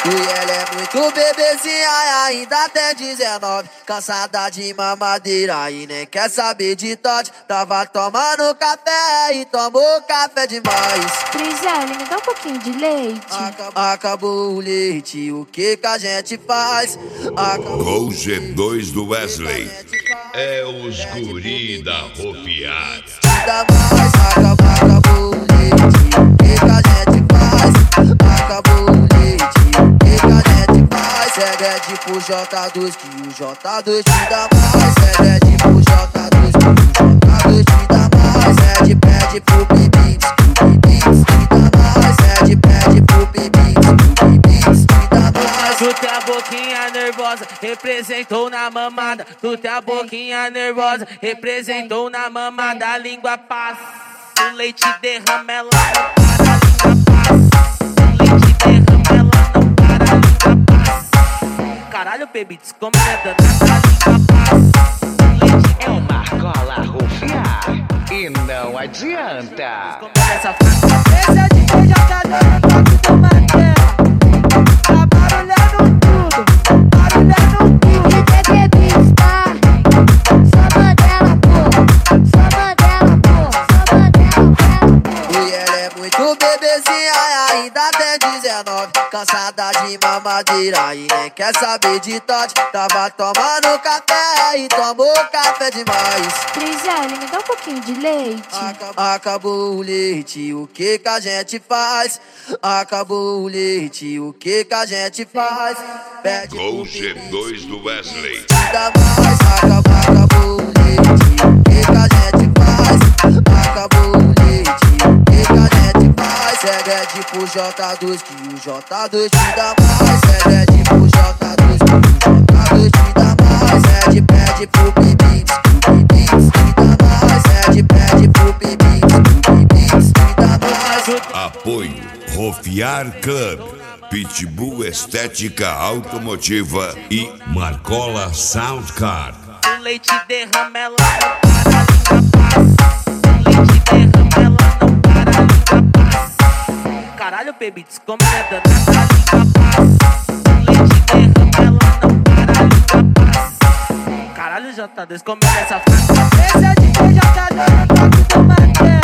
E ela é muito bebezinha e ainda tem 19. Cansada de mamadeira e nem quer saber de tote. Tava tomando café e tomou café demais. Trizelle, me dá um pouquinho de leite. Acabou o leite, o que a gente faz? Gol G2 do Wesley. É os guri da ropiada. Acabou o leite, o que a gente faz? Acabou o leite, o que a gente faz? Segue tipo J2 que o J2 te dá mais. Segue tipo J2 que o J2 te dá mais. Pede pro Bibix, o Bibix te dá mais. Pede pro Bibix, o Bibix te dá mais. Tu tem a boquinha nervosa, representou na mamada. Tu tem a boquinha nervosa, representou na mamada. A língua passa, o leite derrama, ela não para, a língua passa. O leite derrama, ela não para, a língua passa. Caralho, baby, como é danada, a língua passa. O leite É o Marcola rufiar e não adianta. começa a falar. Esse é DJ J no toque do Mandela. Tá barulhando tudo, barulhando tudo. DJ Beats, tá? Samba dela, pô. Samba dela, pô. Samba dela, pô. E ela é muito bebezinha e ainda tem 19. Cansada de mamadeira e nem quer saber de tote. Tava tomando café e tomou café demais. Trizelle, me dá um pouquinho de leite. Acabou o leite, o que a gente faz? Acabou o leite, o que a gente faz? Pede Gol pro Bibix, G2 do Wesley. te dá mais. Acabou o leite, o que a gente faz? Acabou o leite, o que a gente faz? Segue tipo J2 que o J2 te dá mais. Segue tipo J2 que o J2 te dá mais. Pede pro Bibix, o Bibix te dá mais. Pede pro Bibix, o Bibix te dá mais. Apoio Rofiar Club, Pitbull Estética Automotiva e Marcola Soundcard. O leite derrama, ela não para, a língua passa. O leite derrama, ela não para, a língua passa. Caralho, baby, como é danada, a língua passa. O leite derrama, ela não para, a língua passa. Caralho, J2, como é essa fase? Esse é DJ J no toque do Mandela.